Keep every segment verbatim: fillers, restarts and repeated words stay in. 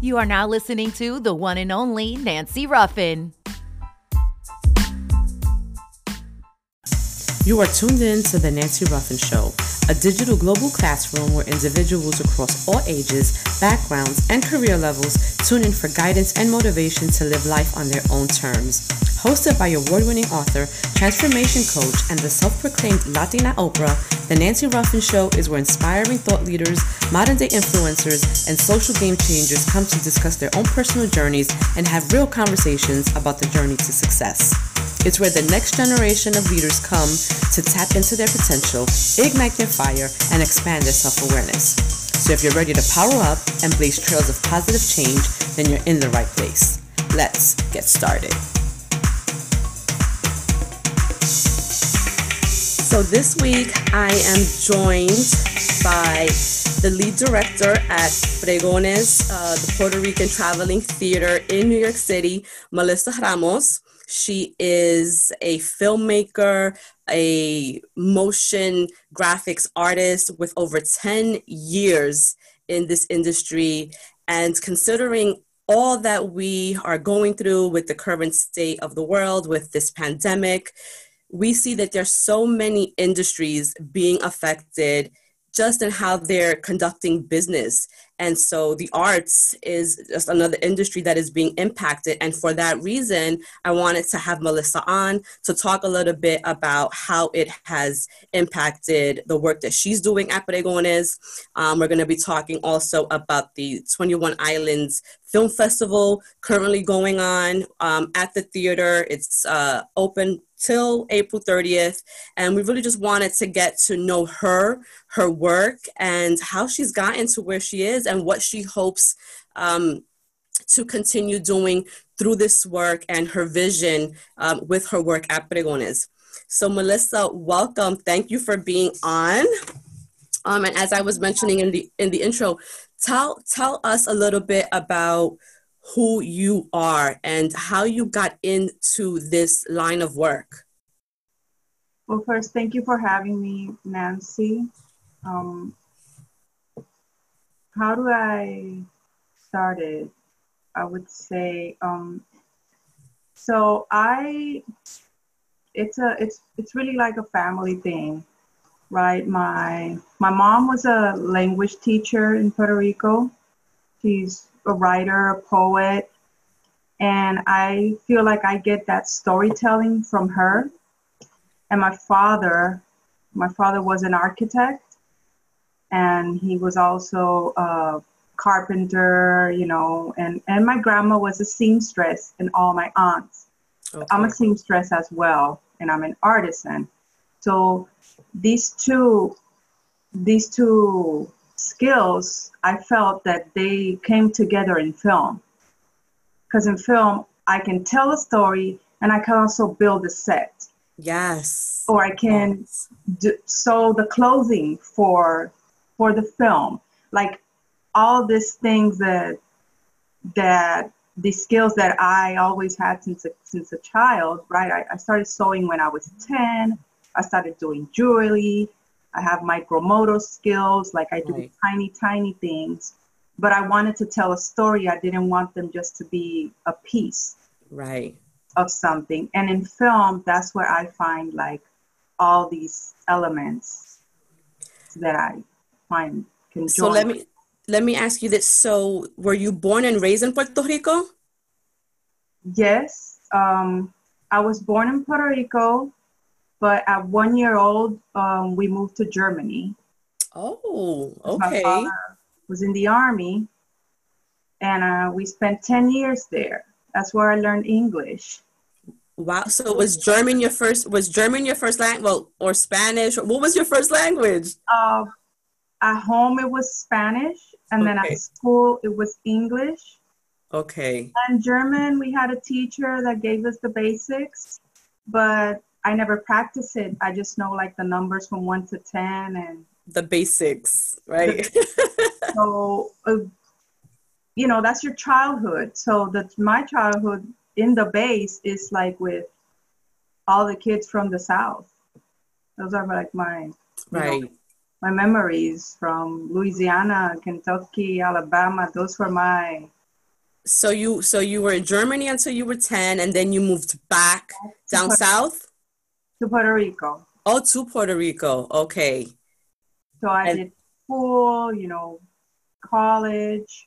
You are now listening to the one and only Nancy Ruffin. You are tuned in to The Nancy Ruffin Show, a digital global classroom where individuals across all ages, backgrounds, and career levels tune in for guidance and motivation to live life on their own terms. Hosted by award-winning author, transformation coach, and the self-proclaimed Latina Oprah, The Nancy Ruffin Show is where inspiring thought leaders, modern-day influencers, and social game changers come to discuss their own personal journeys and have real conversations about the journey to success. It's where the next generation of leaders come to tap into their potential, ignite their fire, and expand their self-awareness. So if you're ready to power up and blaze trails of positive change, then you're in the right place. Let's get started. So this week, I am joined by the lead director at Pregones, uh, the Puerto Rican Traveling Theater in New York City, Melissa Ramos. She is a filmmaker, a motion graphics artist with over ten years in this industry. And considering all that we are going through with the current state of the world, with this pandemic, we see that there's so many industries being affected just in how they're conducting business. And so the arts is just another industry that is being impacted. And for that reason, I wanted to have Melissa on to talk a little bit about how it has impacted the work that she's doing at Pregones. Um, we're going to be talking also about the twenty-one Islands Film Festival currently going on um, at the theater. It's uh, open till April thirtieth. And we really just wanted to get to know her, her work, and how she's gotten to where she is and what she hopes um, to continue doing through this work and her vision um, with her work at Pregones. So Melissa, welcome. Thank you for being on. Um, and as I was mentioning in the in the intro, tell tell us a little bit about who you are and how you got into this line of work. Well, first, thank you for having me, Nancy. Um, how do I start it? I would say, um, so I, it's a, it's, it's really like a family thing, right? My, my mom was a language teacher in Puerto Rico. She's a writer, a poet, and I feel like I get that storytelling from her. And my father, my father was an architect, and he was also a carpenter, you know, and, and my grandma was a seamstress, and all my aunts. Okay. I'm a seamstress as well, and I'm an artisan. So these two, these two skills, I felt that they came together in film. Because in film, I can tell a story and I can also build a set. Yes. Or I can yes. do, sew the clothing for for the film. Like all these things that that the skills that I always had since a, since a child, right? I, I started sewing when I was ten. I started doing jewelry. I have micromotor skills, like I do right. tiny, tiny things. But I wanted to tell a story. I didn't want them just to be a piece right. of something. And in film, that's where I find like all these elements that I find can join. So let me let me ask you this. So were you born and raised in Puerto Rico? Yes. Um, I was born in Puerto Rico. But at one year old, um, we moved to Germany. Oh, okay. My father was in the army, and uh, we spent ten years there. That's where I learned English. Wow. So was German your first, was German your first language, well, or Spanish? What was your first language? Uh, at home, it was Spanish. And okay. then at school, it was English. Okay. And German, we had a teacher that gave us the basics, but I never practiced it. I just know like the numbers from one to ten and the basics, right? so, uh, you know, that's your childhood. So that's my childhood in the base is like with all the kids from the South. Those are like my, right. know, my memories from Louisiana, Kentucky, Alabama. Those were my So you so you were in Germany until you were ten, and then you moved back to down Puerto, south? to Puerto Rico. Oh, to Puerto Rico. Okay. So I And did school, you know, college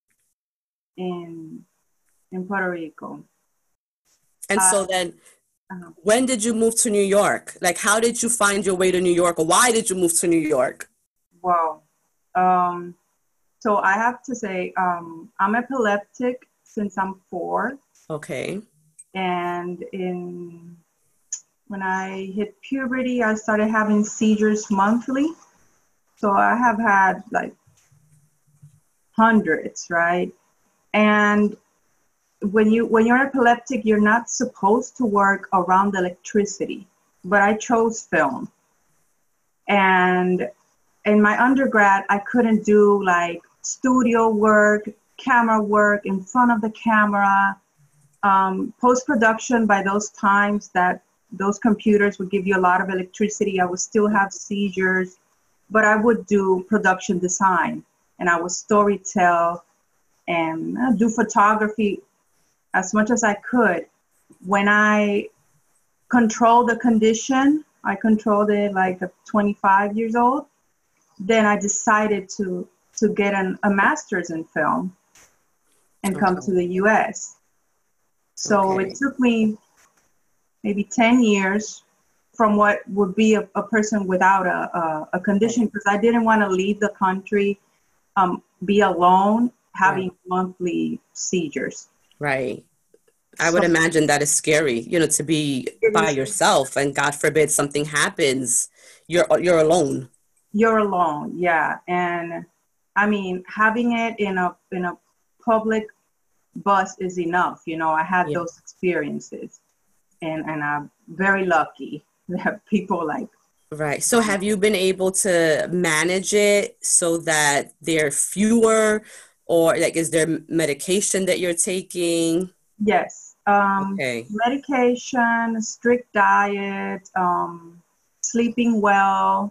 in in Puerto Rico. and Uh, so then uh, when did you move to New York? Like, how did you find your way to New York, or why did you move to New York? wow. Um, so I have to say, um, I'm epileptic since I'm four, Okay. and in when I hit puberty, I started having seizures monthly. So I have had like hundreds, right? And when you when you're epileptic, you're not supposed to work around electricity, but I chose film. And in my undergrad, I couldn't do like studio work, camera work in front of the camera, um, post-production. By those times that those computers would give you a lot of electricity, I would still have seizures, but I would do production design, and I would story tell and uh, do photography as much as I could. When I controlled the condition, I controlled it like at twenty-five years old. Then I decided to to get an, a master's in film and come Okay. to the U S. So Okay. it took me maybe ten years from what would be a, a person without a, a, a condition, Right. because I didn't want to leave the country, um, be alone, Right. having monthly seizures. Right. I So would imagine that is scary, you know, to be it by is, yourself and God forbid something happens, you're you're alone. you're alone, yeah. And I mean, having it in a in a public bus is enough. You know, I had Yeah. those experiences, and and I'm very lucky that people like. Right. So have you been able to manage it so that there are fewer, or like is there medication that you're taking? Yes, um, Okay. medication, strict diet, um, sleeping well,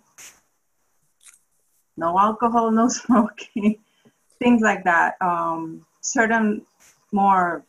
no alcohol, no smoking, things like that. Um, certain more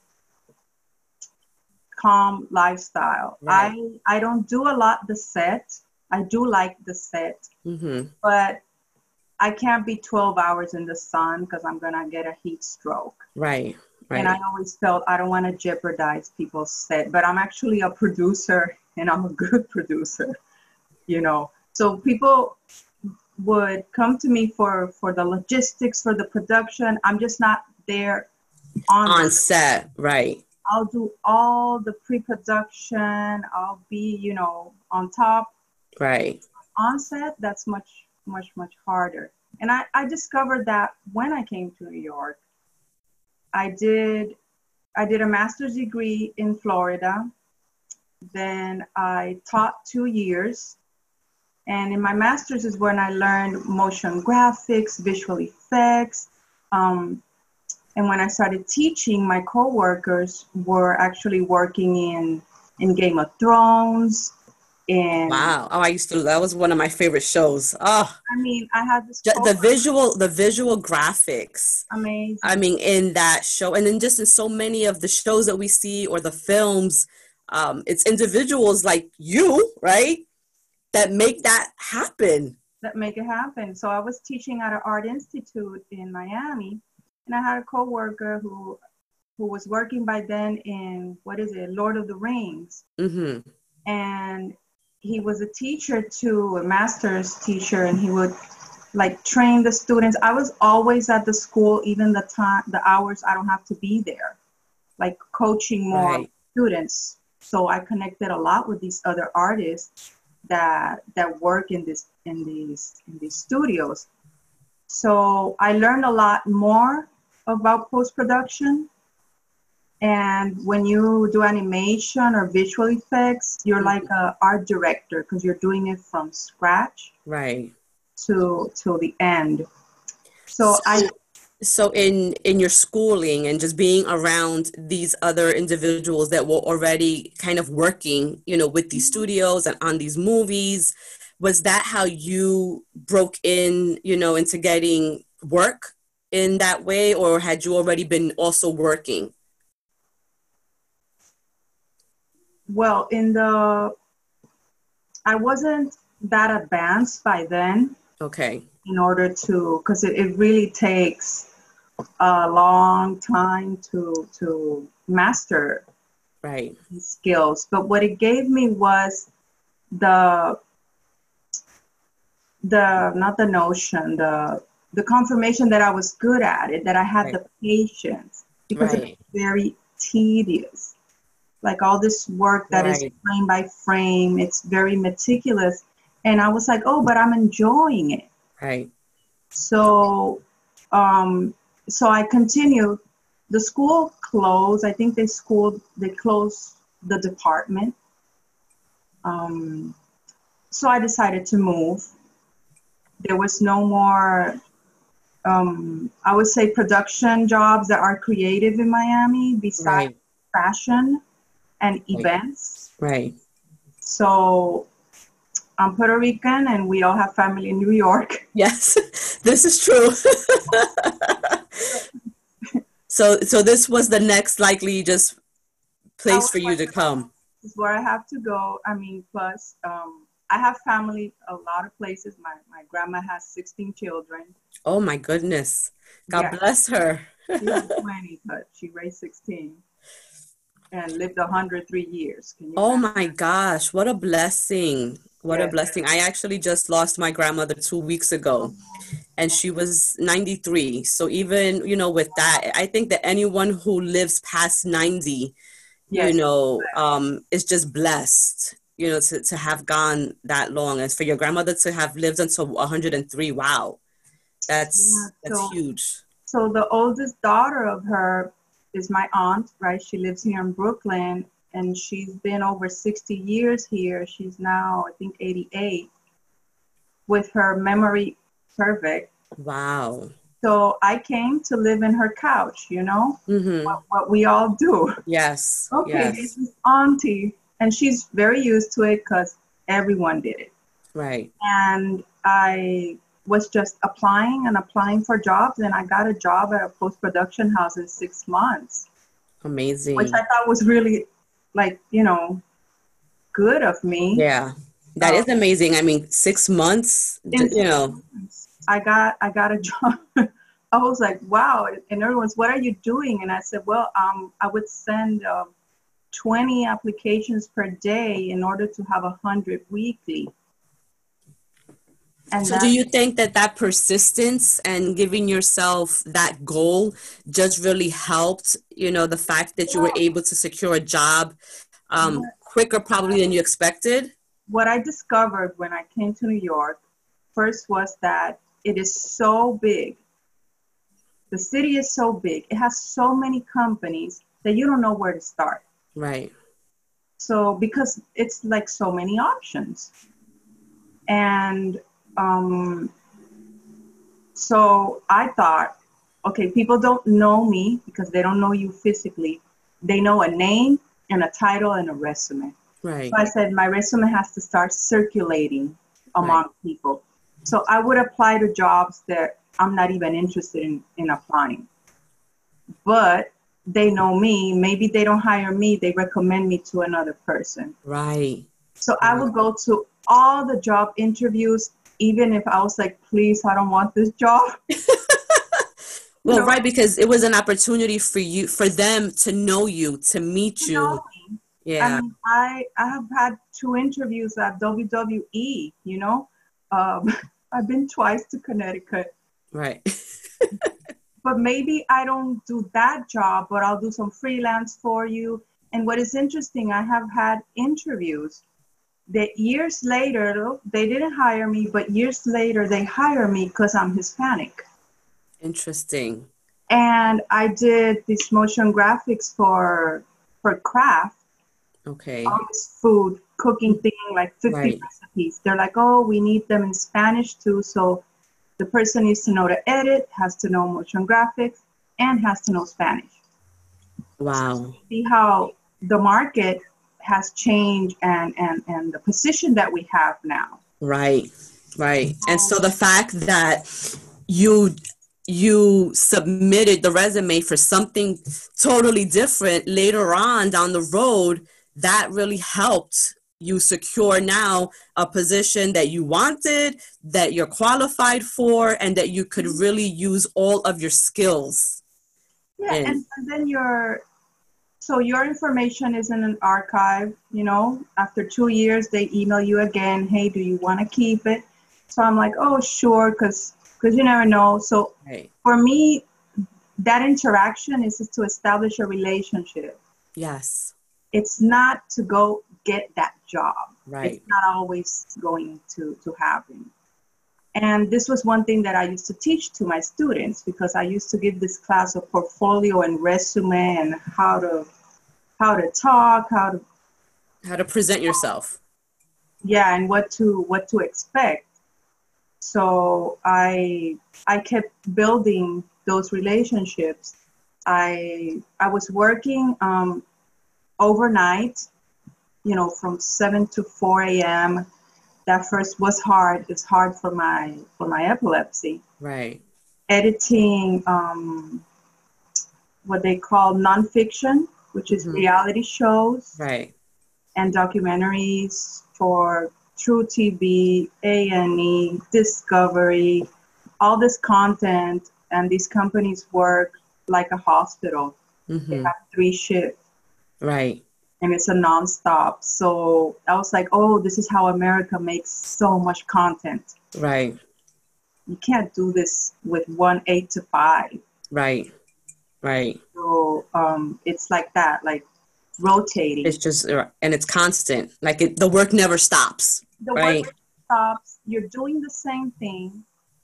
calm lifestyle. Right. I I don't do a lot the set. I do like the set, Mm-hmm. but I can't be twelve hours in the sun because I'm gonna get a heat stroke. Right. And I Right. always felt I don't want to jeopardize people's set, but I'm actually a producer and I'm a good producer, you know. So people would come to me for for the logistics, for the production. I'm just not there on On the. set. Right. I'll do all the pre-production. I'll be, you know, on top. Right. On set, that's much, much, much harder. And I, I discovered that when I came to New York. I did I did a master's degree in Florida. Then I taught two years. And in my master's is when I learned motion graphics, visual effects. Um, and when I started teaching, my coworkers were actually working in, in Game of Thrones. And Wow. Oh, I used to, that was one of my favorite shows. Oh, I mean, I had this ju- the coworker, visual, the visual graphics. I amazing. mean, in that show, and then just in so many of the shows that we see or the films, um, it's individuals like you, right, that make that happen. That make it happen. So I was teaching at an art institute in Miami, and I had a coworker who who was working by then in, what is it, Lord of the Rings, Mm-hmm. and he was a teacher too, a master's teacher, and he would like train the students. I was always at the school, even the time, the hours I don't have to be there, like coaching more Right. students. So I connected a lot with these other artists that that work in this in these in these studios. So I learned a lot more about post-production. And when you do animation or visual effects, you're like a art director because you're doing it from scratch Right. to to the end. So So, I so in in your schooling and just being around these other individuals that were already kind of working, you know, with these studios and on these movies, was that how you broke in, you know, into getting work in that way, or had you already been also working? Well, in the, I wasn't that advanced by then. Okay. In order to, because it, it really takes a long time to to master Right. these skills. But what it gave me was the the not the notion, the the confirmation that I was good at it, that I had Right. the patience, because Right. it's very tedious. Like all this work that is Right. frame by frame, it's very meticulous. And I was like, oh, but I'm enjoying it. Right. So, um, so I continued. The school closed. I think they school they closed the department. Um, so I decided to move. There was no more, um, I would say, production jobs that are creative in Miami besides Right. fashion and Right. events. Right. So I'm Puerto Rican, and we all have family in New York. Yes, this is true. so, so this was the next likely just place for you to come. This is where I have to go. I mean, plus um, I have family a lot of places. My my grandma has sixteen children. Oh my goodness. God Yeah. bless her. She has twenty, but she raised sixteen and lived one hundred three years. Can you Oh imagine? my gosh, what a blessing. What a Yes. blessing. I actually just lost my grandmother two weeks ago, and she was ninety-three. So even, you know, with that, I think that anyone who lives past ninety, you Yes. know, um, is just blessed, you know, to, to have gone that long. And for your grandmother to have lived until one hundred three, wow, that's Yeah, that's so huge. so the oldest daughter of her is my aunt, right? She lives here in Brooklyn, and she's been over sixty years here. She's now, I think, eighty-eight, with her memory perfect. Wow. So I came to live in her couch, you know, Mm-hmm. what, what we all do. Yes. Okay, Yes. this is auntie. And she's very used to it because everyone did it. Right. And I was just applying and applying for jobs, and I got a job at a post-production house in six months, Amazing. which I thought was really, like, you know, good of me. Yeah. That Um, is amazing. I mean, six months, in you know. I got I got a job. I was like, wow. And everyone's, what are you doing? And I said, well, um, I would send uh, twenty applications per day in order to have one hundred weekly. And So do you think that that persistence and giving yourself that goal just really helped, you know, the fact that you were able to secure a job um, quicker probably than you expected? What I discovered when I came to New York first was that it is so big. The city is so big. It has so many companies that you don't know where to start. Right. So because it's like so many options. And um, so I thought, okay, people don't know me because they don't know you physically. They know a name and a title and a resume. Right. So I said, my resume has to start circulating among Right. people. So I would apply to jobs that I'm not even interested in, in applying. But they know me. Maybe they don't hire me. They recommend me to another person. Right. So I would go to all the job interviews, even if I was like, please, I don't want this job. Well, know? right, because it was an opportunity for you, for them to know you, to meet You you. know me. Yeah. I mean, I, I have had two interviews at W W E, you know. Um, I've been twice to Connecticut. Right. But maybe I don't do that job, but I'll do some freelance for you. And what is interesting, I have had interviews that years later, they didn't hire me, but years later they hire me because I'm Hispanic. Interesting. And I did this motion graphics for for craft, Okay. all this food cooking thing, like fifty Right. recipes. They're like, oh, we need them in Spanish too. So the person needs to know to edit, has to know motion graphics, and has to know Spanish. Wow. See how the market has changed and, and, and the position that we have now. Right. Right. And so the fact that you you submitted the resume for something totally different later on down the road, that really helped you secure now a position that you wanted, that you're qualified for, and that you could really use all of your skills. Yeah, in. and, and then your, so your information is in an archive, you know, after two years, they email you again, hey, do you want to keep it? So I'm like, oh, sure, because because you never know. So Right. for me, that interaction is to establish a relationship. Yes. It's not to go get that job. Right. It's not always going to, to happen. And this was one thing that I used to teach to my students, because I used to give this class of portfolio and resume and how to how to talk, how to how to present yourself. Yeah, and what to what to expect. So I I kept building those relationships. I I was working um, overnight, you know, from seven to four a.m. That first was hard. It's hard for my for my epilepsy. Right. Editing um, what they call nonfiction, which is Mhm. reality shows Right. and documentaries for True T V, A and E, Discovery, all this content, and these companies work like a hospital. They Mm-hmm. have three shifts, Right. and it's a nonstop. So I was like, oh, this is how America makes so much content. Right. You can't do this with one eight to five. Right. Right. So um, it's like that, like rotating. It's just, and it's constant. Like it, the work never stops. The Right. work stops. You're doing the same thing.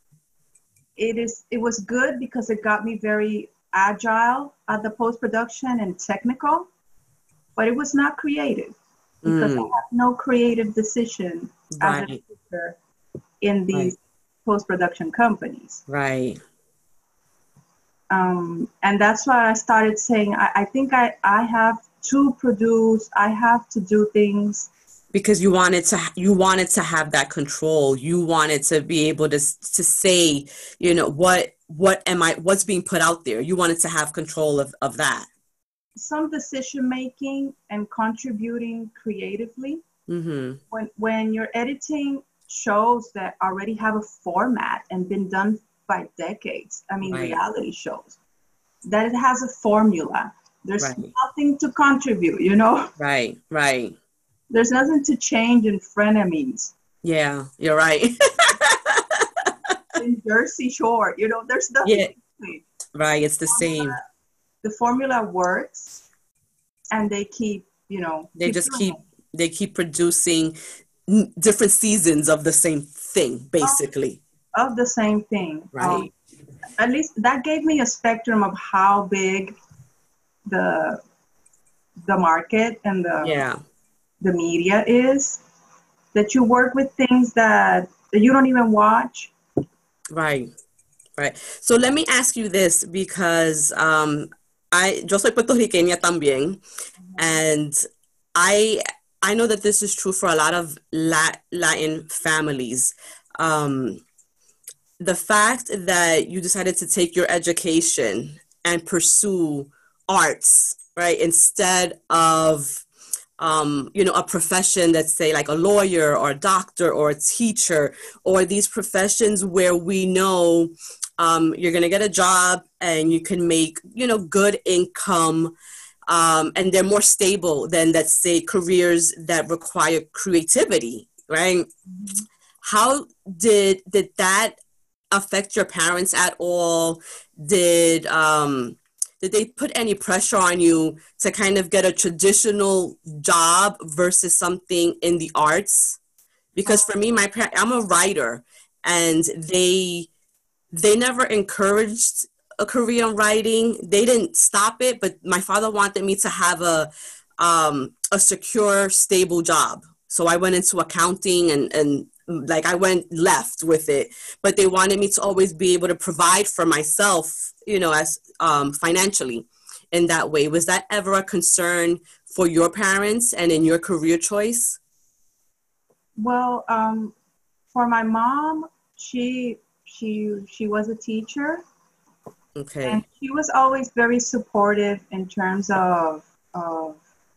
It is. It was good because it got me very agile at the post-production and technical, but it was not creative because Mm. I have no creative decision as a Right. teacher in these Right. post-production companies. Right. Um, and that's why I started saying, I, I think I, I have to produce, I have to do things. Because you wanted to, you wanted to have that control. You wanted to be able to, to say, you know, what, what am I, what's being put out there? You wanted to have control of, of that. Some decision making and contributing creatively. Mm-hmm. When, when you're editing shows that already have a format and been done by decades, I mean, Right. reality shows, that it has a formula. There's Right. nothing to contribute, you know? Right. Right. There's nothing to change in frenemies. Yeah, you're right. In Jersey Shore, you know, there's nothing Yeah. to change. Right. It's the same. The formula works, and they keep, you know, They just doing keep, it. they keep producing n- different seasons of the same thing, basically. Of the same thing. Right. Um, at least that gave me a spectrum of how big the the market and the Yeah. the media is. That you work with things that, that you don't even watch. Right. Right. So let me ask you this, because um, I, yo soy puertorriqueña también, and I I know that this is true for a lot of Lat- Latin families. Um, the fact that you decided to take your education and pursue arts, right, instead of um, you know, a profession that's, say, like a lawyer or a doctor or a teacher, or these professions where we know um, you're going to get a job and you can make, you know, good income, um, and they're more stable than, let's say, careers that require creativity, right? Mm-hmm. How did did that affect your parents at all? Did um, did they put any pressure on you to kind of get a traditional job versus something in the arts? Because for me, my parents, I'm a writer, and they they never encouraged a career in writing. They didn't stop it, but my father wanted me to have a um, a secure, stable job. So I went into accounting, and and like I went left with it, but they wanted me to always be able to provide for myself, you know, as um, financially in that way. Was that ever a concern for your parents and in your career choice? Well, um, for my mom, she she she was a teacher, Okay. And she was always very supportive in terms of, of,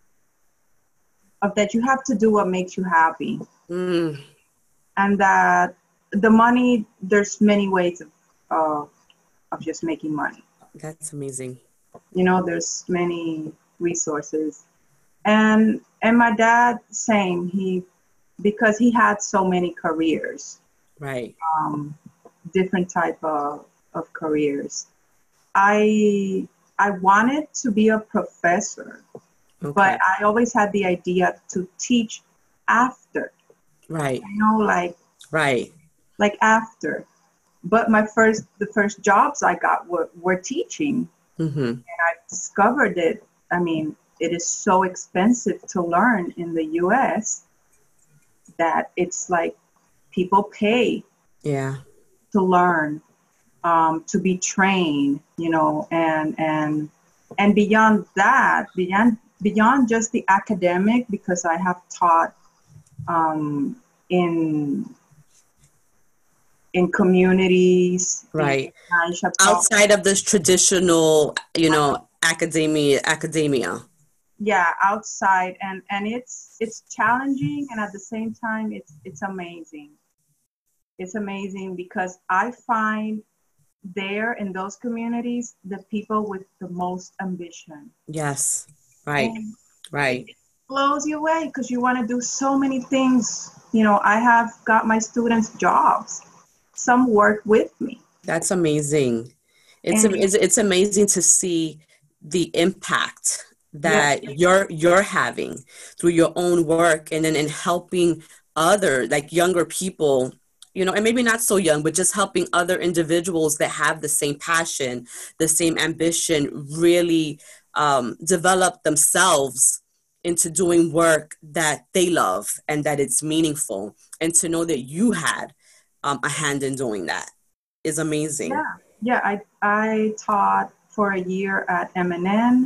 of that you have to do what makes you happy. Mm. And that the money, there's many ways of, uh, of just making money. That's amazing. You know, there's many resources. And and my dad, same, he, because he had so many careers. Right. Um, different type of, of careers. I I wanted to be a professor, Okay. but I always had the idea to teach after. Right. You know, like Right. like after. But my first the first jobs I got were, were teaching. Mm-hmm. And I discovered it. I mean, it is so expensive to learn in the U S that it's like people pay Yeah. to learn, um, to be trained, you know, and and and beyond that, beyond beyond just the academic, because I have taught um, in in communities, Right. in, I have taught, Outside of this traditional, you know, academia, academia. yeah, outside, and and it's it's challenging, and at the same time, it's it's amazing. It's amazing because I find there in those communities the people with the most ambition. Yes. Right. And Right. it blows you away because you want to do so many things. You know, I have got my students jobs. Some work with me. That's amazing. It's And it's, it's amazing to see the impact yeah, that you're you're having through your own work, and then in helping other, like, younger people, you know, and maybe not so young, but just helping other individuals that have the same passion, the same ambition, really um, develop themselves into doing work that they love and that it's meaningful, and to know that you had um, a hand in doing that is amazing. yeah, yeah. I I taught for a year at M N N.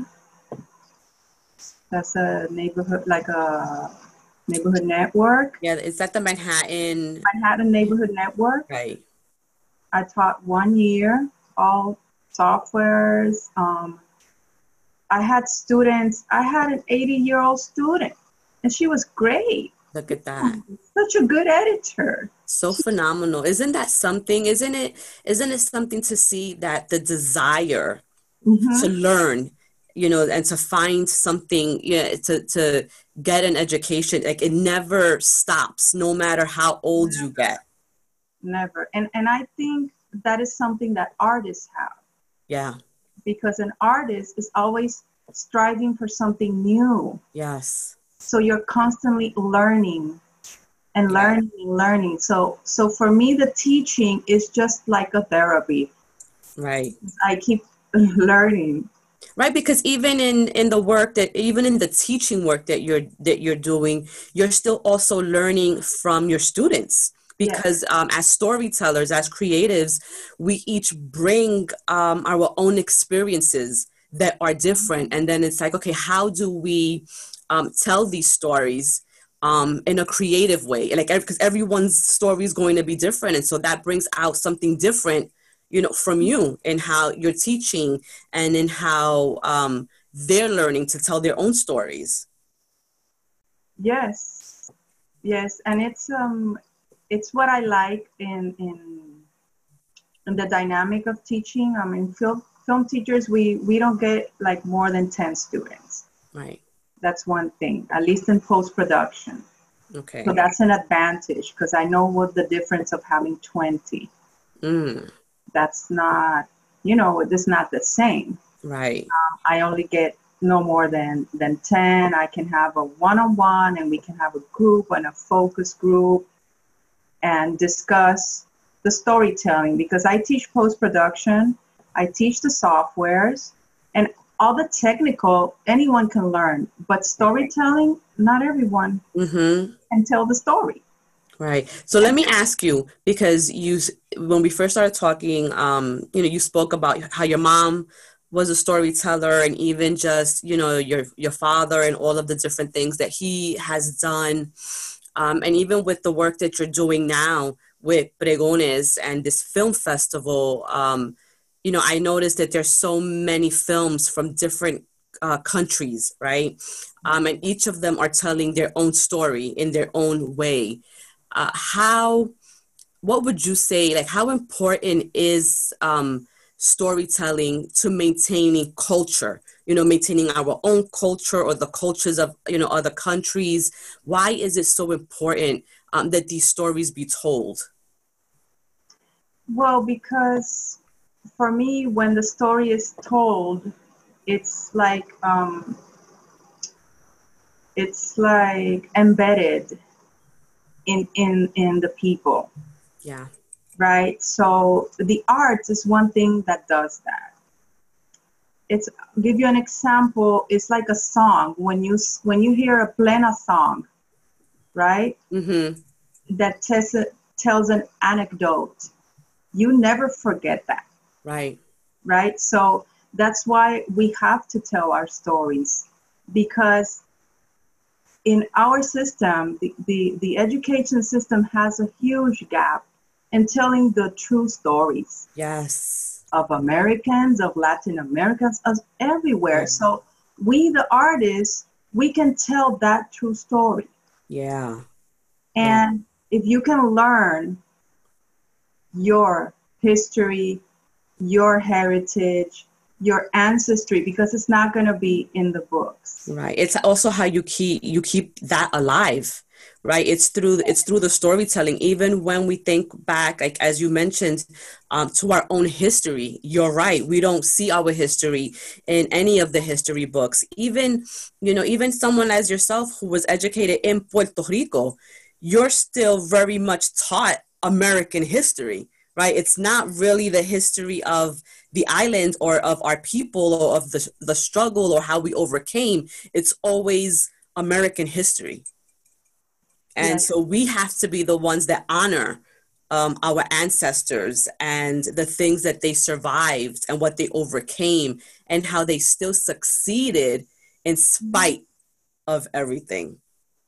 That's a neighborhood, like a neighborhood network. Yeah, is that the Manhattan? Manhattan Neighborhood Network. Right. I taught one year, all softwares. Um, I had students. I had an eighty-year-old student, and she was great. Look at that. Such a good editor. So phenomenal. Isn't that something? Isn't it, isn't it something to see that the desire Mm-hmm. to learn, you know, and to find something, yeah, to, to get an education, like, it never stops, no matter how old you get. Never. And and I think that is something that artists have, Yeah. because an artist is always striving for something new. Yes. So you're constantly learning and Yeah. learning and learning. So so for me, the teaching is just like a therapy. Right. I keep learning. Right, because even in in the work that, even in the teaching work that you're that you're doing, you're still also learning from your students, Yeah. because um, as storytellers, as creatives, we each bring um, our own experiences that are different, and then it's like, okay, how do we um, tell these stories um, in a creative way? Like, because everyone's story is going to be different, and so that brings out something different, you know, from you, and how you're teaching, and in how um, they're learning to tell their own stories. Yes. Yes. And it's um it's what I like in in in the dynamic of teaching. I mean, film film teachers, we we don't get like more than ten students. Right. That's one thing, at least in post-production. Okay. So that's an advantage, because I know what the difference of having twenty. Mm, That's not, you know, it's not the same. right. I only get no more than, than ten. I can have a one-on-one, and we can have a group and a focus group and discuss the storytelling, because I teach post-production, I teach the softwares, and all the technical, anyone can learn, but storytelling, not everyone Mm-hmm. can tell the story. Right. So let me ask you, because you, when we first started talking, um, you know, you spoke about how your mom was a storyteller, and even just, you know, your your father and all of the different things that he has done, um, and even with the work that you're doing now with Pregones and this film festival, um, you know, I noticed that there's so many films from different uh, countries, right? Um, and each of them are telling their own story in their own way. Uh, how, what would you say, like, how important is um, storytelling to maintaining culture, you know, maintaining our own culture or the cultures of, you know, other countries? Why is it so important um, that these stories be told? Well, because for me, when the story is told, it's like um, it's like embedded in in in the people. Yeah. Right. So the art is one thing that does that. It's I'll give you an example. It's like a song. When you when you hear a plena song, right? Mm-hmm. That tells tells an anecdote. You never forget that. Right. Right. So that's why we have to tell our stories, because in our system, the, the, the education system has a huge gap in telling the true stories. Yes. Of Americans, of Latin Americans, of everywhere. Yeah. So we, the artists, we can tell that true story. Yeah. And yeah. If you can learn your history, your heritage, your ancestry, because it's not going to be in the books. Right. It's also how you keep you keep that alive, right? It's through it's through the storytelling. Even when we think back, like as you mentioned, um, to our own history, you're right. We don't see our history in any of the history books. Even, you know, even someone as yourself who was educated in Puerto Rico, you're still very much taught American history, right? It's not really the history of the island or of our people or of the, the struggle or how we overcame. It's always American history. And yes. So we have to be the ones that honor um, our ancestors and the things that they survived and what they overcame and how they still succeeded in spite of everything.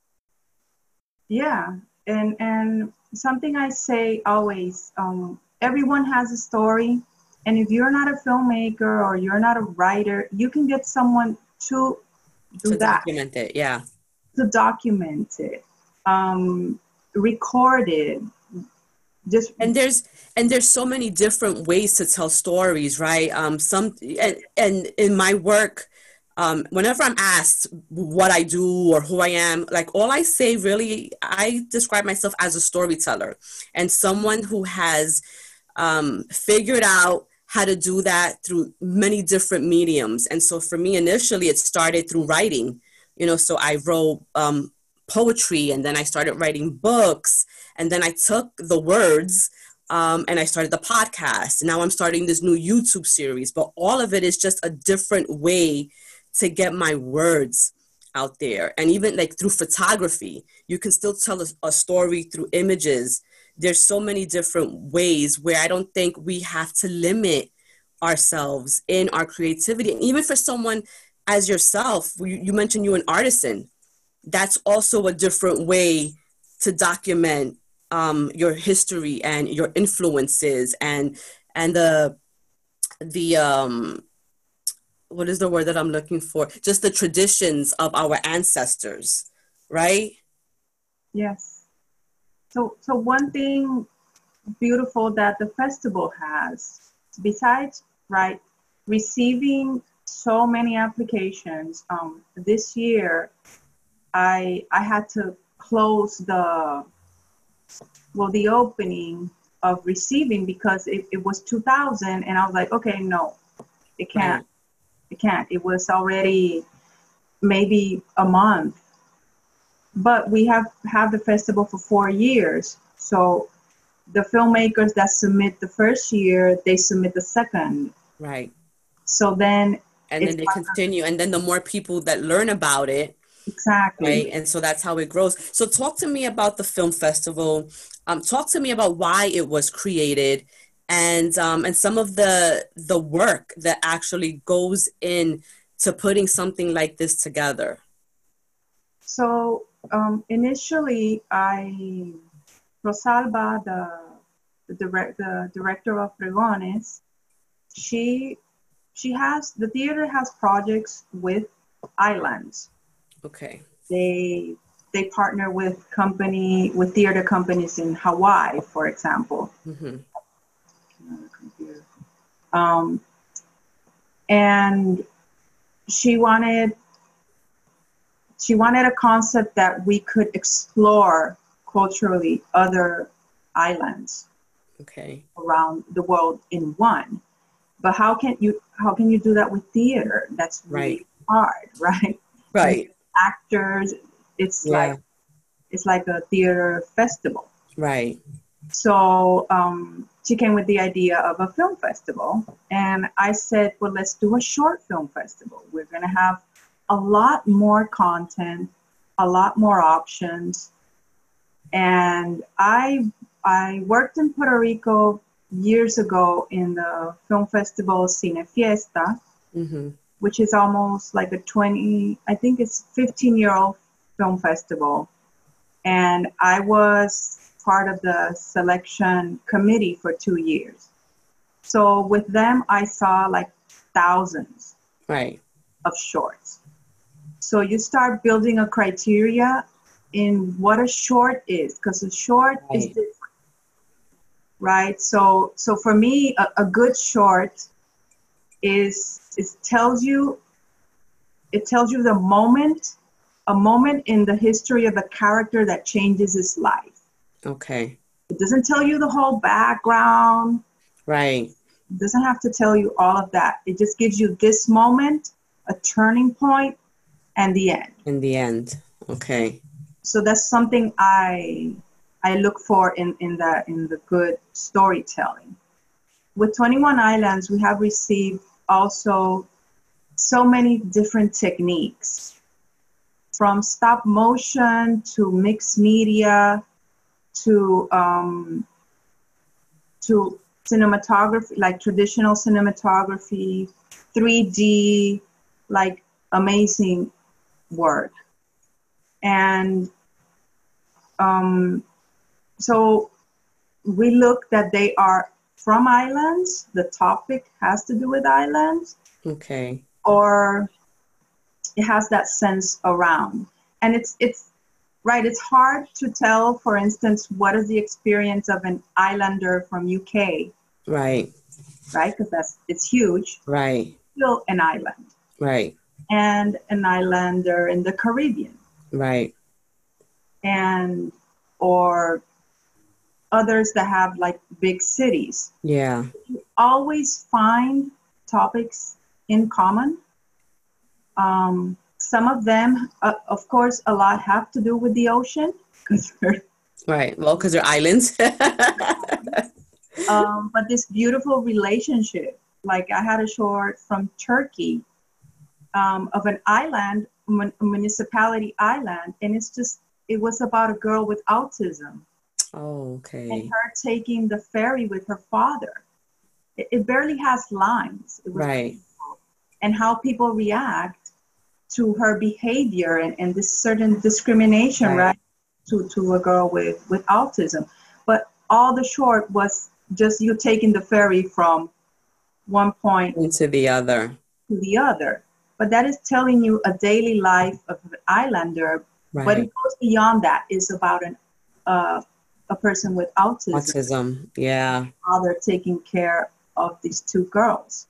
Yeah. And, and something I say always, um, everyone has a story. And if you're not a filmmaker or you're not a writer, you can get someone to do to that. document it, yeah. To document it, um, record it. Just and there's and there's so many different ways to tell stories, right? Um, some and, and in my work, um, whenever I'm asked what I do or who I am, like all I say really, I describe myself as a storyteller and someone who has um, figured out how to do that through many different mediums. And so for me, initially, it started through writing, you know, so I wrote um, poetry and then I started writing books and then I took the words um, and I started the podcast. Now I'm starting this new YouTube series, but all of it is just a different way to get my words out there. And even like through photography, you can still tell a, a story through images. There's so many different ways where I don't think we have to limit ourselves in our creativity. And even for someone as yourself, you, you mentioned you're an artisan. That's also a different way to document um, your history and your influences and and the the um, what is the word that I'm looking for? Just the traditions of our ancestors, right? Yes. So, so one thing beautiful that the festival has, besides, right, receiving so many applications, um, this year, I I had to close the, well, the opening of receiving because it, it was two thousand and I was like, okay, no, it can't, right. It can't. It was already maybe a month. But we have have the festival for four years. So the filmmakers that submit the first year, they submit the second. Right. So then. And then they continue. And then the more people that learn about it. Exactly. Right. And so that's how it grows. So talk to me about the film festival. Um, talk to me about why it was created and um, and some of the the work that actually goes in to putting something like this together. So um, initially, I, Rosalba, the the, direct, the director of Pregones, she she has the theater has projects with islands. Okay. They they partner with company with theater companies in Hawaii, for example. Mm-hmm. Um, and she wanted she wanted a concept that we could explore culturally other islands Okay. around the world in one. But how can you how can you do that with theater? That's really Right. hard, right? Right. Actors, it's Yeah. like it's like a theater festival. Right. So um, she came with the idea of a film festival, and I said, well, let's do a short film festival. We're going to have a lot more content, a lot more options. And I I worked in Puerto Rico years ago in the film festival Cine Fiesta, Mm-hmm. which is almost like a twenty, I think it's fifteen year old film festival. And I was part of the selection committee for two years. So with them, I saw like thousands Right. of shorts. So you start building a criteria in what a short is, because a short Right. is different, right? So so for me, a, a good short is it tells you it tells you the moment, a moment in the history of a character that changes his life. Okay. It doesn't tell you the whole background. Right. It doesn't have to tell you all of that. It just gives you this moment, a turning point, and the end. In the end. Okay. So that's something I I look for in, in the in the good storytelling. With twenty-one Islands, we have received also so many different techniques, from stop motion to mixed media to um, to cinematography, like traditional cinematography, three D, like amazing work. And um, so we look that they are from islands, the topic has to do with islands, Okay. or it has that sense around. And it's it's right, it's hard to tell, for instance, what is the experience of an islander from U K, Right. right? Because that's it's huge, Right. still an island, Right. and an islander in the Caribbean, Right. and or others that have like big cities. Yeah. You always find topics in common. Um, some of them, uh, of course, a lot have to do with the ocean, because Right. Well, because they're islands. um, but this beautiful relationship. Like I had a short from Turkey um, of an island, mun- municipality island, and it's just it was about a girl with autism. Oh, And okay. her taking the ferry with her father. It, it barely has lines. It was Right. beautiful. And how people react to her behavior and, and this certain discrimination, Right. right, to, to a girl with, with autism. But all the short was just you taking the ferry from one point Into the other. to the other. But that is telling you a daily life of an islander. But Right. it goes beyond that. It's about an uh, a person with autism, Autism. Yeah. how they're taking care of these two girls.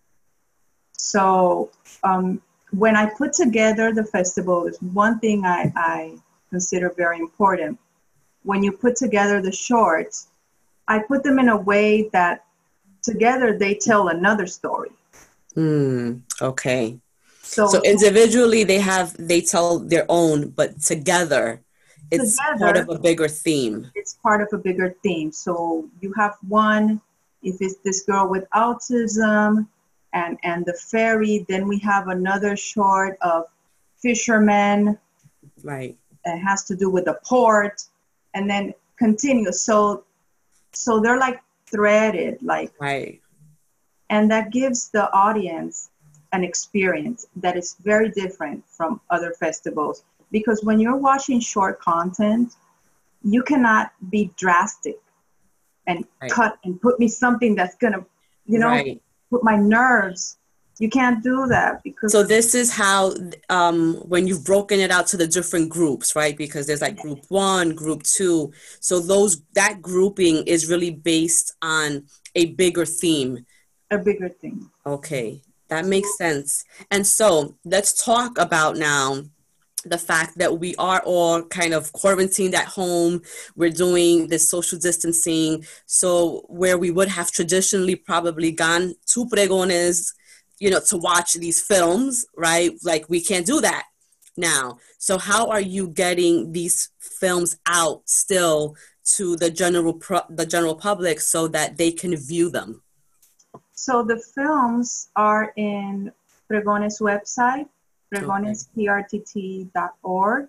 So um, when I put together the festival, there's one thing I, I consider very important. When you put together the shorts, I put them in a way that together they tell another story. Hmm. Okay. So, So individually they have they tell their own, but together it's Together- part of a bigger theme. it's part of a bigger theme. So you have one, if it's this girl with autism and, and the ferry, then we have another short of fishermen. Right. It has to do with the port, and then continue. So, so they're like threaded, like, Right. and that gives the audience an experience that is very different from other festivals. Because when you're watching short content, you cannot be drastic and Right. cut and put me something that's gonna, you know, Right. with my nerves. You can't do that because. So this is how, um, when you've broken it out to the different groups, right? Because there's like group one, group two. So those, that grouping is really based on a bigger theme. A bigger thing. Okay, that makes sense. And so let's talk about now the fact that we are all kind of quarantined at home. We're doing this social distancing. So where we would have traditionally probably gone to pregones, you know, to watch these films, right? Like we can't do that now. So how are you getting these films out still to the general pro- the general public so that they can view them? So the films are in Pregones website, pregones p r t t dot org.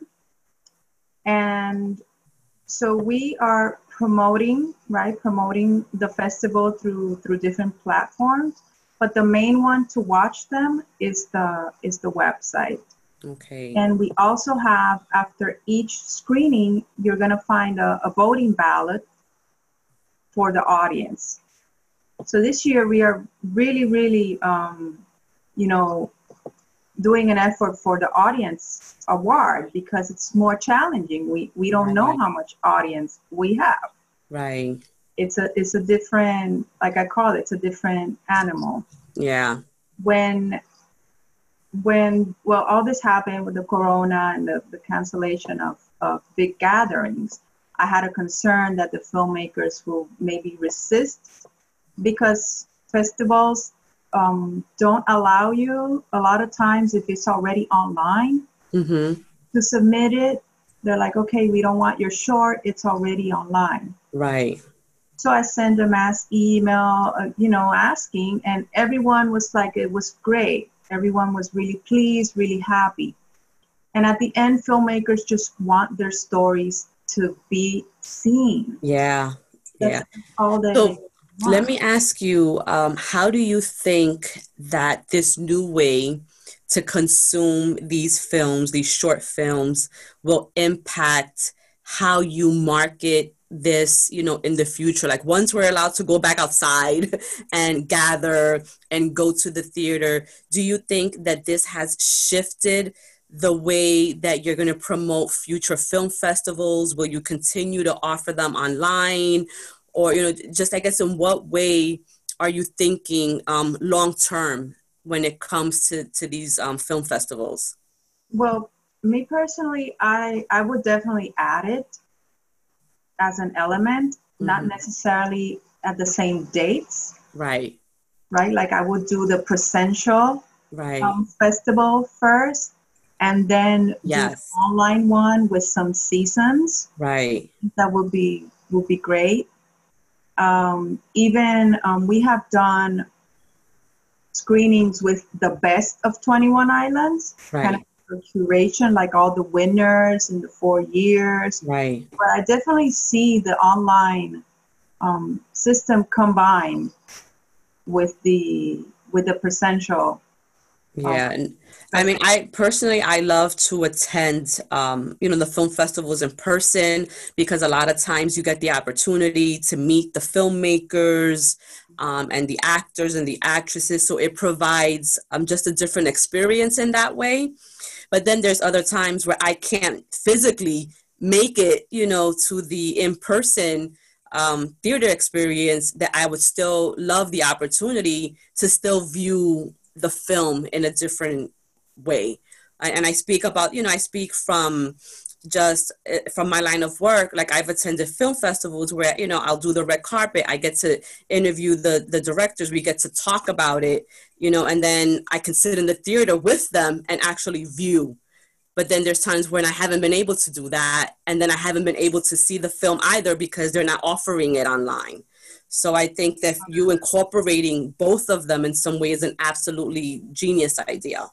And so we are promoting, right, promoting the festival through through different platforms. But the main one to watch them is the is the website. Okay. And we also have, after each screening, you're going to find a, a voting ballot for the audience. So this year we are really, really, um, you know, doing an effort for the audience award because it's more challenging. We we don't Right. know how much audience we have. Right. It's a it's a different, like I call it, it's a different animal. Yeah. When when well all this happened with the corona and the, the cancellation of, of big gatherings, I had a concern that the filmmakers will maybe resist because festivals um, don't allow you a lot of times, if it's already online, Mm-hmm. to submit it. They're like, okay, we don't want your short, it's already online. Right. So I sent a mass email, uh, you know, asking, and everyone was like, it was great. Everyone was really pleased, really happy. And at the end, filmmakers just want their stories to be seen. Yeah. That's Yeah. all they So want. let me ask you, um, how do you think that this new way to consume these films, these short films, will impact how you market this, you know, in the future? Like once we're allowed to go back outside and gather and go to the theater, do you think that this has shifted the way that you're going to promote future film festivals? Will you continue to offer them online? Or, you know, just I guess in what way are you thinking um, long term when it comes to, to these um, film festivals? Well, me personally, I, I would definitely add it as an element, mm-hmm. not necessarily at the same dates. Right. Right? Like I would do the presential right. um, festival first, and then yes. do an online one with some seasons. Right. That would be would be great. Um, even um, we have done screenings with the best of twenty-one Islands, right. kind of a curation, like all the winners in the four years. Right. But I definitely see the online um, system combined with the with the presential. Yeah. Um, and I mean, I personally, I love to attend, um, you know, the film festivals in person, because a lot of times you get the opportunity to meet the filmmakers um, and the actors and the actresses. So it provides um, just a different experience in that way. But then there's other times where I can't physically make it, you know, to the in-person um, theater experience, that I would still love the opportunity to still view the film in a different way. And I speak about, you know, I speak from just from my line of work. Like I've attended film festivals where, you know, I'll do the red carpet. I get to interview the, the directors. We get to talk about it, you know, and then I can sit in the theater with them and actually view. But then there's times when I haven't been able to do that. And then I haven't been able to see the film either because they're not offering it online. So I think that you incorporating both of them in some way is an absolutely genius idea.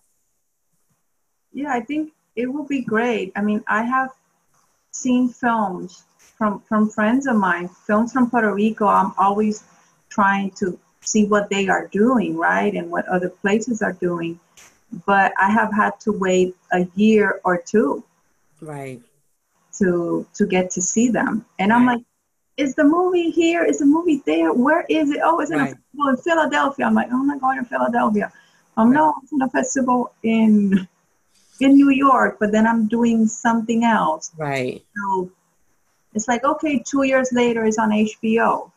Yeah, I think it will be great. I mean, I have seen films from, from friends of mine, films from Puerto Rico. I'm always trying to see what they are doing, right? And what other places are doing. But I have had to wait a year or two. Right. To, to get to see them. And I'm right. like, is the movie here? Is the movie there? Where is it? Oh, it's in a Right. festival in Philadelphia. I'm like, oh, I'm not going to Philadelphia. Um, Right. no, it's in a festival in in New York, but then I'm doing something else. Right. So it's like, okay, two years later, it's on H B O.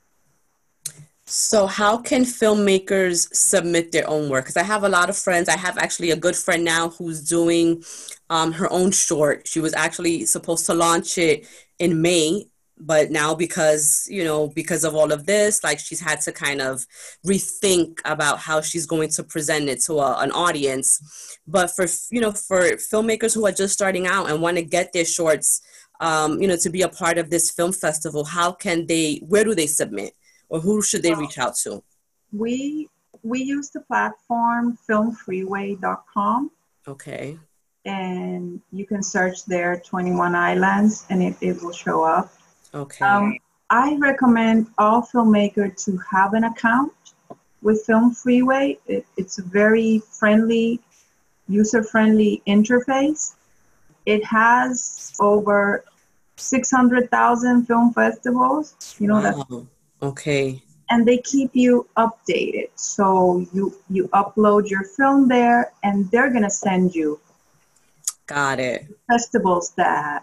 So how can filmmakers submit their own work? Because I have a lot of friends. I have actually a good friend now who's doing um, her own short. She was actually supposed to launch it in May, but now because, you know, because of all of this, like she's had to kind of rethink about how she's going to present it to a, an audience. But for, you know, for filmmakers who are just starting out and want to get their shorts, um, you know, to be a part of this film festival, how can they, where do they submit? Or who should they reach out to? We we use the platform film freeway dot com, Okay. and you can search there twenty-one Islands, and it, it will show up. Okay. Um, I recommend all filmmakers to have an account with Film Freeway. It, it's a very friendly, user-friendly interface. It has over six hundred thousand film festivals. You know, Wow. that's Okay. and they keep you updated. So you you upload your film there, and they're gonna send you Got it. festivals that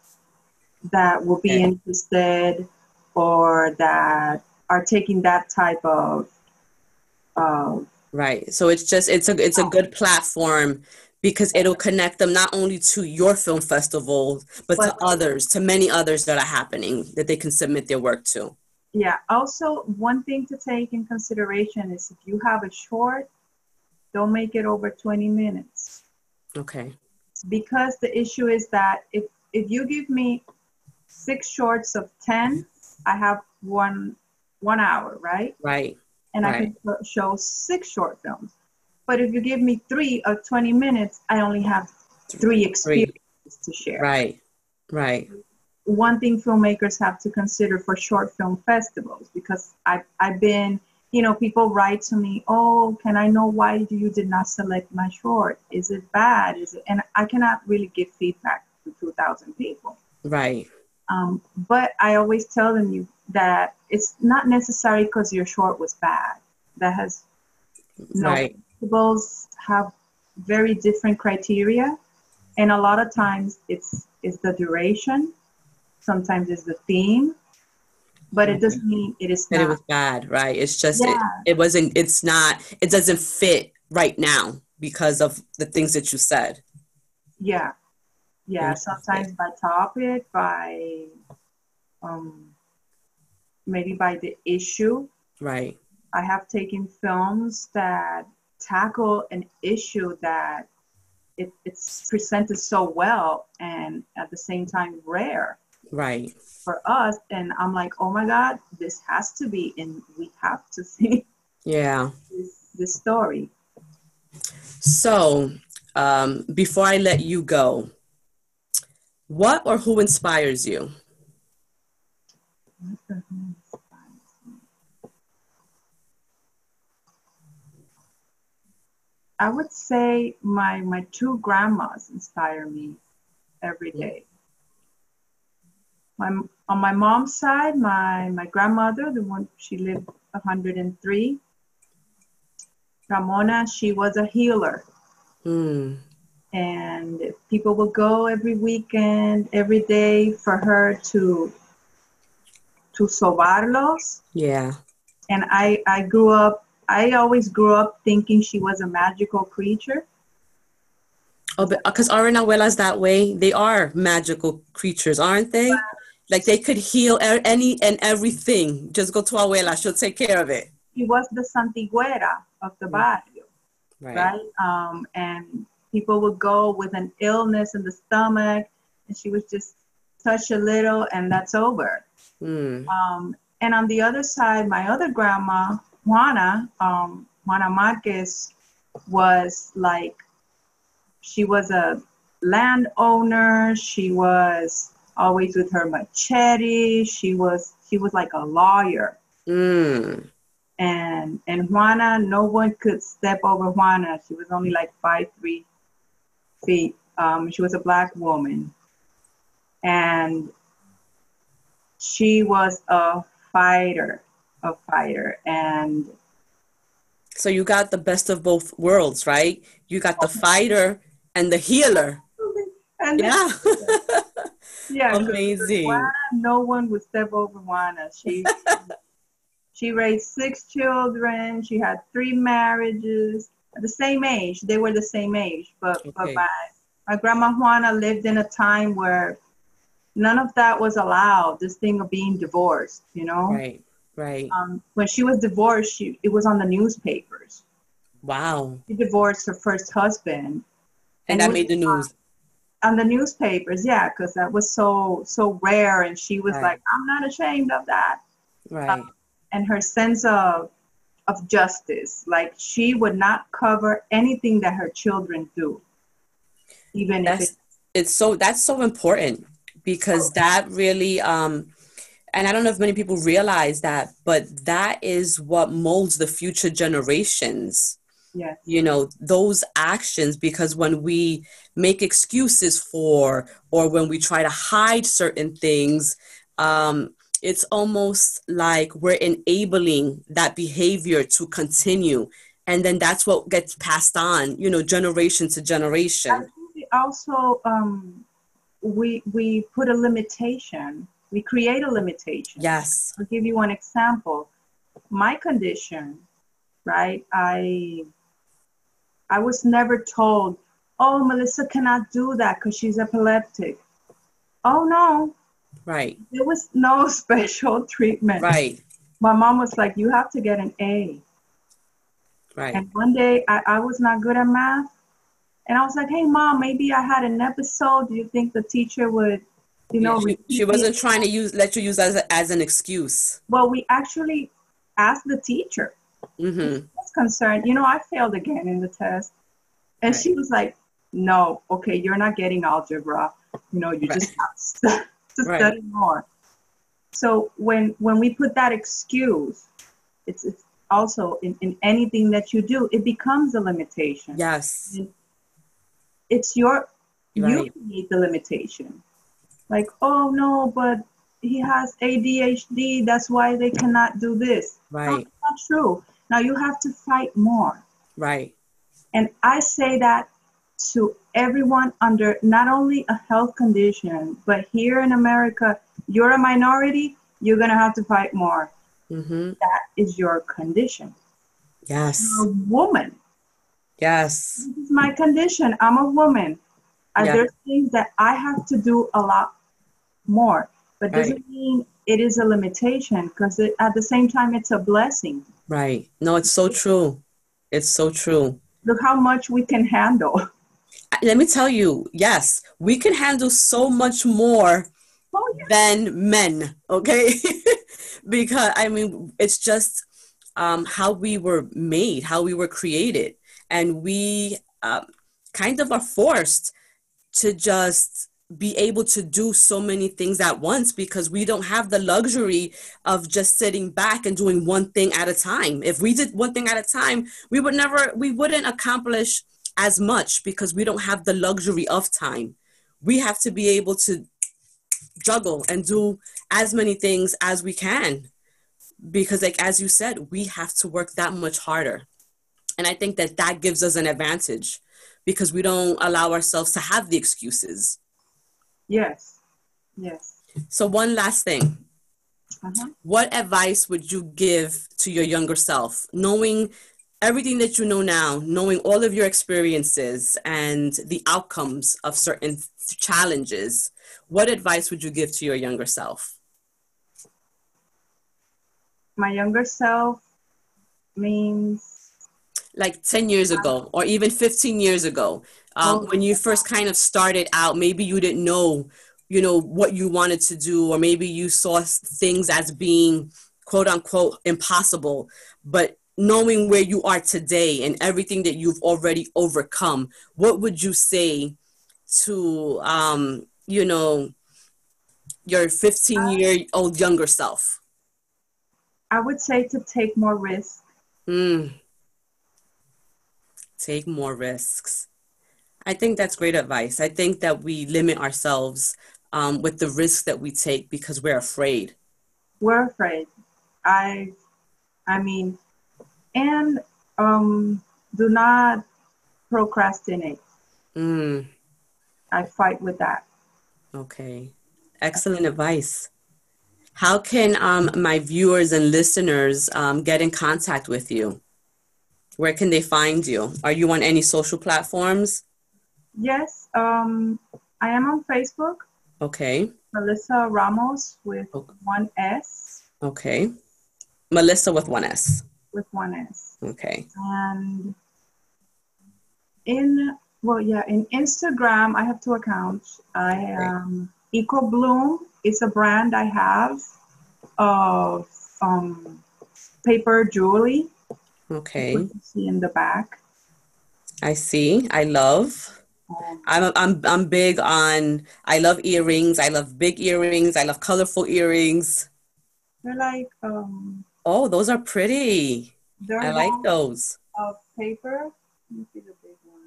that will be Okay. interested or that are taking that type of uh, Right. So it's just it's a it's a good platform because it'll connect them not only to your film festival, but to but others, to many others that are happening that they can submit their work to. yeah. Also, one thing to take in consideration is if you have a short, don't make it over twenty minutes. Okay. Because the issue is that if if you give me six shorts of ten, I have one one hour, right? Right. And Right. I can sh- show six short films. But if you give me three of twenty minutes, I only have three experiences to share. Right. Right. One thing filmmakers have to consider for short film festivals, because I've, I've been, you know, people write to me, oh, can I know why you did not select my short? Is it bad? Is it? And I cannot really give feedback to two thousand people. Right. Um, but I always tell them you that it's not necessary because your short was bad. That has no. Right. Festivals have very different criteria, and a lot of times it's it's the duration. Sometimes it's the theme, but it doesn't mean it is That not. it was bad, right? It's just Yeah. it, it wasn't it's not it doesn't fit right now because of the things that you said. Yeah, yeah. Interesting. Sometimes by topic, by um, maybe by the issue. Right. I have taken films that tackle an issue that it, it's presented so well and at the same time rare Right. for us. And I'm like, oh my God, this has to be, and we have to see Yeah. this, this story. So, um, before I let you go, what or who inspires you? I would say my my two grandmas inspire me every day. My on my mom's side, my my grandmother, the one she lived one hundred three, Ramona, she was a healer. Hmm. And people would go every weekend, every day for her to to sobarlos. Yeah. And I, I grew up, I always grew up thinking she was a magical creature. Oh, because aren't abuelas that way? They are magical creatures, aren't they? Like they could heal a- any and everything. Just go to abuela, she'll take care of it. She was the santiguera of the barrio, Right. right? Um, and people would go with an illness in the stomach, and she would just touch a little, and that's over. Hmm. Um, and on the other side, my other grandma, Juana, um, Juana Marquez, was like, she was a landowner. She was always with her machete. She was she was like a lawyer. Hmm. And and Juana, no one could step over Juana. She was only like five three feet. Um, she was a black woman, and she was a fighter, a fighter. And so you got the best of both worlds, right? You got the fighter and the healer. and Yeah. yeah, Amazing. No one would step over Juana. She she raised six children. She had three marriages at the same age. They were the same age, but okay. but my my grandma Juana lived in a time where none of that was allowed. This thing of being divorced, you know. Right. Right. Um, when she was divorced, she it was on the newspapers. Wow. She divorced her first husband, and, and that made the news. On, on the newspapers, yeah, because that was so so rare, and she was right. like, "I'm not ashamed of that." Right. Um, and her sense of of justice, like she would not cover anything that her children do, even that's, if it, it's so that's so important because okay. that really. Um, And I don't know if many people realize that, but that is what molds the future generations. Yes. You know, those actions, because when we make excuses for, or when we try to hide certain things, um, it's almost like we're enabling that behavior to continue. And then that's what gets passed on, you know, generation to generation. I think also, um, we, we put a limitation. We create a limitation. Yes. I'll give you one example. My condition, right? I I was never told, oh, Melissa cannot do that because she's epileptic. Oh, no. Right. There was no special treatment. Right. My mom was like, you have to get an A. Right. And one day I, I was not good at math. And I was like, hey, Mom, maybe I had an episode. Do you think the teacher would You know, yeah, she, she wasn't trying to use let you use as a, as an excuse. Well, we actually asked the teacher. Mm-hmm. She was concerned. You know, I failed again in the test, and right. she was like, "No, okay, you're not getting algebra. You know, you right. just have to, to right. study more." So when when we put that excuse, it's it's also in, in anything that you do, it becomes a limitation. Yes, and it's your right. you create the limitation. Like, oh, no, but he has A D H D. That's why they cannot do this. Right. No, that's not true. Now you have to fight more. Right. And I say that to everyone under not only a health condition, but here in America, you're a minority, you're going to have to fight more. Mm-hmm. That is your condition. Yes. You're a woman. Yes. This is my condition. I'm a woman. Uh, yeah. There's things that I have to do a lot more, but right. doesn't mean it is a limitation, because at the same time, it's a blessing. Right. No, it's so true. It's so true. Look how much we can handle. Let me tell you, yes, we can handle so much more oh, yeah. than men, okay? Because, I mean, it's just um, how we were made, how we were created. And we um, kind of are forced to just be able to do so many things at once, because we don't have the luxury of just sitting back and doing one thing at a time. If we did one thing at a time, we would never, we wouldn't accomplish as much, because we don't have the luxury of time. We have to be able to juggle and do as many things as we can, because like, as you said, we have to work that much harder. And I think that that gives us an advantage, because we don't allow ourselves to have the excuses. Yes, yes. So one last thing. Uh-huh. What advice would you give to your younger self, knowing everything that you know now, knowing all of your experiences and the outcomes of certain challenges? What advice would you give to your younger self? My younger self means... like ten years ago, or even fifteen years ago, um, oh. when you first kind of started out, maybe you didn't know, you know, what you wanted to do, or maybe you saw things as being quote unquote impossible, but knowing where you are today and everything that you've already overcome, what would you say to, um, you know, your fifteen year old younger self? I would say to take more risks. Mm. Take more risks. I think that's great advice. I think that we limit ourselves um, with the risks that we take because we're afraid. We're afraid. I, I mean, and um, do not procrastinate. Mm, I fight with that. okay. Excellent advice. How can um, my viewers and listeners um, get in contact with you? Where can they find you? Are you on any social platforms? Yes, um, I am on Facebook. Okay. Melissa Ramos with Okay. one S. Okay. Melissa with one S. With one S. Okay. And in, well, yeah, in Instagram, I have two accounts. I um, Eco Bloom is a brand I have of um, paper jewelry. Okay. What you see in the back. I see. I love. Um, I'm I'm I'm big on. I love earrings. I love big earrings. I love colorful earrings. they're like um, Oh, those are pretty. they're I like long those. of paper. Let me see the big one.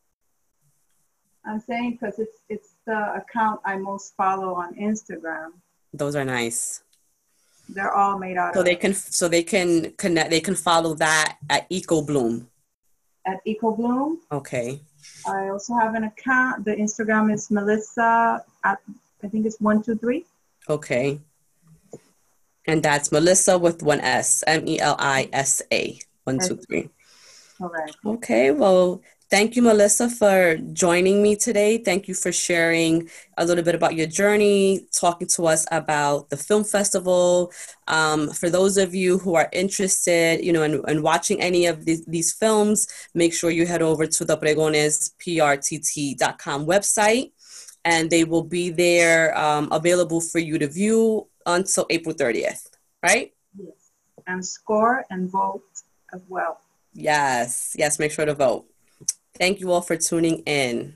I'm saying because it's it's the account I most follow on Instagram. Those are nice. They're all made out So of they can so they can connect. They can follow that at Eco Bloom. at Eco Bloom. Okay. I also have an account. The Instagram is Melissa at I think it's one two three. Okay. And that's Melissa with one S, M E L I S A, one two three. Correct. Okay. Well, thank you, Melissa, for joining me today. Thank you for sharing a little bit about your journey, talking to us about the film festival. Um, for those of you who are interested, you know, in, in watching any of these, these films, make sure you head over to the Pregones P R T T dot com website, and they will be there um, available for you to view until April thirtieth, right? Yes. And score and vote as well. Yes. Yes. Make sure to vote. Thank you all for tuning in.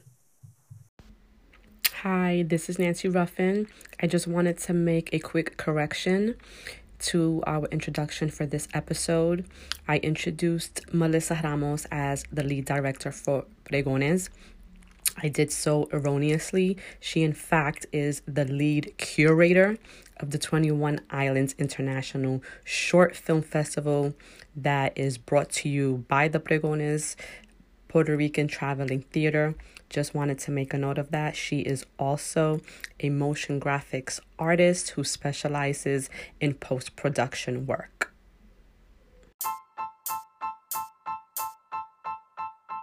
Hi, this is Nancy Ruffin. I just wanted to make a quick correction to our introduction for this episode. I introduced Melissa Ramos as the lead director for Pregones. I did so erroneously. She, in fact, is the lead curator of the twenty-one Islands International Short Film Festival that is brought to you by the Pregones Puerto Rican Traveling Theater. Just wanted to make a note of that. She is also a motion graphics artist who specializes in post-production work.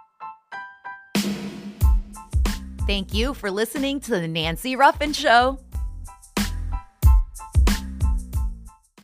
Thank you for listening to The Nancy Ruffin Show.